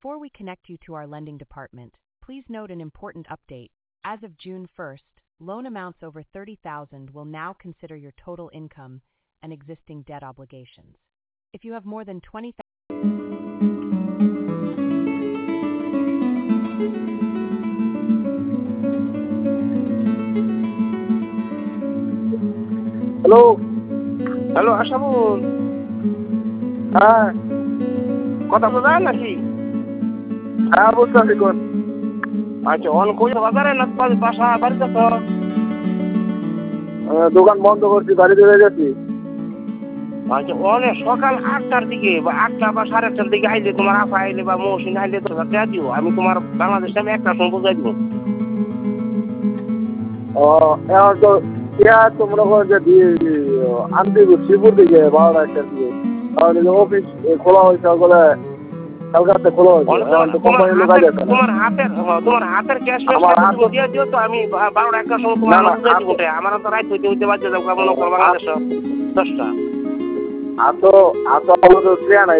Before we connect you to our lending department, please note an important update. As of June 1st, loan amounts over $30,000 will now consider your total income and existing debt obligations. If you have more than $20,000. Hello Ashabul, হ্যাঁ কথা বোঝা যায় নাকি? হ্যাঁ বুঝতেছি কোন। আচ্ছা, on কই বাজারে না বাসা বাড়িতে তো? দোকান বন্ধ করছি, বাড়িতে হয়ে গেছি। আচ্ছা, অনে সকাল 8টার দিকে বা 8টা বা 8:30টার দিকে আইলে তোমার আপা আইলে বা মৌসিন আইলে তো দেয়া দিও, আমি তোমার বাংলাদেশে আমি একটা সময় বুঝাই দিব। এখন তো তোমরা যে আনতে শ্রীপুর দিকে 12টা 1টার দিকে, তাহলে অফিস খোলা হয়েছে বলে কালকাতে খোলা হয়েছে। তোমার হাতের ক্যাশ দিয়ে দিও তো, আমি 12টা 1টার সময় তোমার বুঝাই দিব। আমার তো রাত হইতে বাজে যাবো, মনে করো বাংলাদেশ 10টা। আতো আতো